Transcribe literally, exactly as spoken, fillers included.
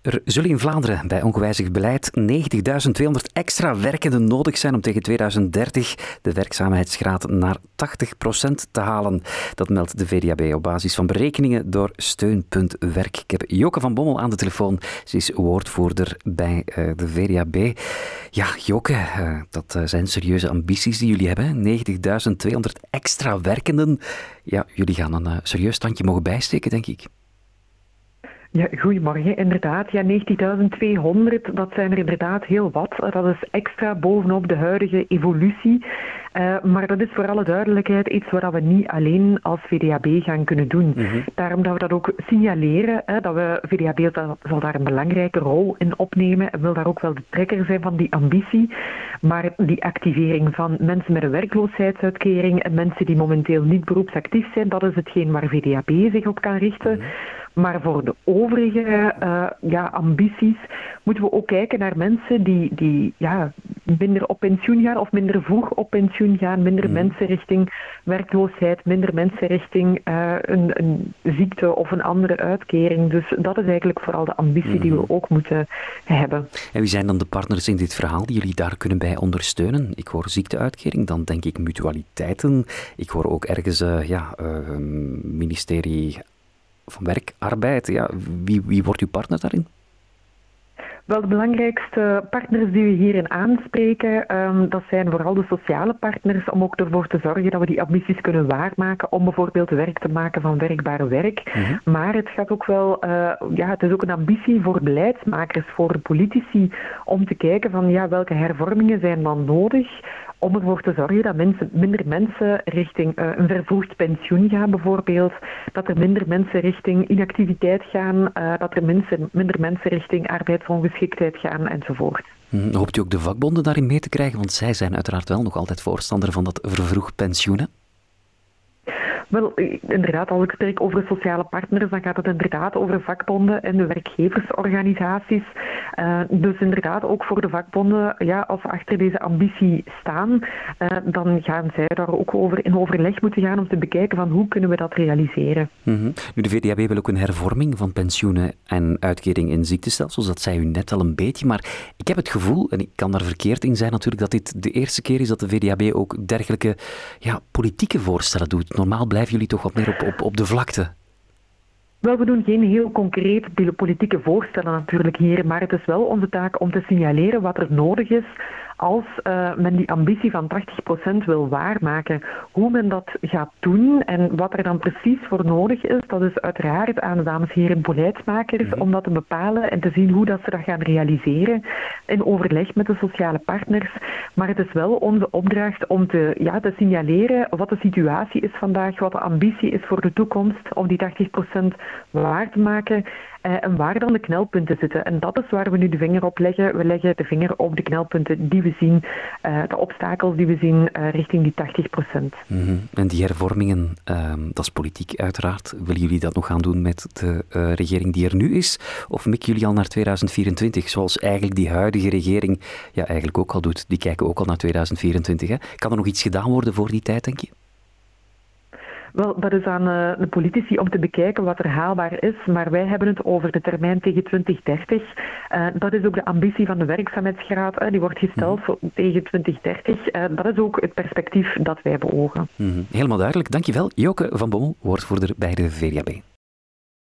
Er zullen in Vlaanderen bij ongewijzigd beleid negentigduizend tweehonderd extra werkenden nodig zijn om tegen tweeduizend dertig de werkzaamheidsgraad naar tachtig procent te halen. Dat meldt de V D A B op basis van berekeningen door Steun punt werk. Ik heb Joke van Bommel aan de telefoon. Ze is woordvoerder bij uh, de V D A B. Ja, Joke, uh, dat uh, zijn serieuze ambities die jullie hebben. negentigduizend tweehonderd extra werkenden. Ja, jullie gaan een uh, serieus standje mogen bijsteken, denk ik. Ja, goedemorgen. Inderdaad, ja, negentigduizend tweehonderd, dat zijn er inderdaad heel wat. Dat is extra bovenop de huidige evolutie. Uh, maar dat is voor alle duidelijkheid iets waar we niet alleen als V D A B gaan kunnen doen. Mm-hmm. Daarom dat we dat ook signaleren, hè, dat we V D A B zal, zal daar een belangrijke rol in opnemen en wil daar ook wel de trekker zijn van die ambitie. Maar die activering van mensen met een werkloosheidsuitkering en mensen die momenteel niet beroepsactief zijn, dat is hetgeen waar V D A B zich op kan richten. Mm-hmm. Maar voor de overige uh, ja, ambities moeten we ook kijken naar mensen die, die ja, minder op pensioen gaan of minder vroeg op pensioen gaan, minder mm. mensen richting werkloosheid, minder mensen richting uh, een, een ziekte of een andere uitkering. Dus dat is eigenlijk vooral de ambitie mm. die we ook moeten hebben. En wie zijn dan de partners in dit verhaal die jullie daar kunnen bij ondersteunen? Ik hoor ziekteuitkering, dan denk ik mutualiteiten. Ik hoor ook ergens uh, ja, uh, ministerie van Werk, Arbeid. Ja, wie, wie wordt uw partner daarin? Wel, de belangrijkste partners die we hierin aanspreken, um, dat zijn vooral de sociale partners, om ook ervoor te zorgen dat we die ambities kunnen waarmaken, om bijvoorbeeld werk te maken van werkbaar werk. Mm-hmm. Maar het gaat ook wel, uh, ja, het is ook een ambitie voor beleidsmakers, voor politici, om te kijken van, ja, welke hervormingen zijn dan nodig, om ervoor te zorgen dat mensen, minder mensen richting uh, een vervroegd pensioen gaan bijvoorbeeld, dat er minder mensen richting inactiviteit gaan, uh, dat er mensen, minder mensen richting arbeidsongeschiktheid gaan enzovoort. Hmm, hoopt u ook de vakbonden daarin mee te krijgen? Want zij zijn uiteraard wel nog altijd voorstander van dat vervroegd pensioen, hè? Wel, inderdaad, als ik spreek over sociale partners, dan gaat het inderdaad over vakbonden en de werkgeversorganisaties. Uh, dus inderdaad, ook voor de vakbonden, ja, als ze achter deze ambitie staan, uh, dan gaan zij daar ook over in overleg moeten gaan om te bekijken van hoe kunnen we dat realiseren. Mm-hmm. Nu, de V D A B wil ook een hervorming van pensioenen en uitkering in ziektestelsels. Dat zei u net al een beetje, maar ik heb het gevoel, en ik kan daar verkeerd in zijn natuurlijk, dat dit de eerste keer is dat de V D A B ook dergelijke ja, politieke voorstellen doet. Normaal blijven jullie toch wat meer op, op, op de vlakte? Wel, we doen geen heel concrete politieke voorstellen natuurlijk hier, maar het is wel onze taak om te signaleren wat er nodig is als uh, men die ambitie van tachtig procent wil waarmaken. Hoe men dat gaat doen en wat er dan precies voor nodig is, dat is uiteraard aan de dames en heren beleidsmakers mm-hmm. om dat te bepalen en te zien hoe dat ze dat gaan realiseren in overleg met de sociale partners. Maar het is wel onze opdracht om te, ja, te signaleren wat de situatie is vandaag, wat de ambitie is voor de toekomst om die tachtig procent waar te maken uh, en waar dan de knelpunten zitten. En dat is waar we nu de vinger op leggen. We leggen de vinger op de knelpunten die we zien, uh, de obstakels die we zien uh, richting die tachtig procent. Mm-hmm. En die hervormingen, uh, dat is politiek uiteraard. Willen jullie dat nog gaan doen met de uh, regering die er nu is? Of mikken jullie al naar tweeduizend vierentwintig, zoals eigenlijk die huidige regering ja, eigenlijk ook al doet? Die kijken ook al naar tweeduizend vierentwintig. Hè? Kan er nog iets gedaan worden voor die tijd, denk je? Wel, dat is aan uh, de politici om te bekijken wat er haalbaar is, maar wij hebben het over de termijn tegen twintig dertig. Uh, dat is ook de ambitie van de werkzaamheidsgraad, uh, die wordt gesteld mm-hmm. tegen twintig dertig. Uh, dat is ook het perspectief dat wij beogen. Mm-hmm. Helemaal duidelijk. Dankjewel, Joke van Bommel, woordvoerder bij de V D A B.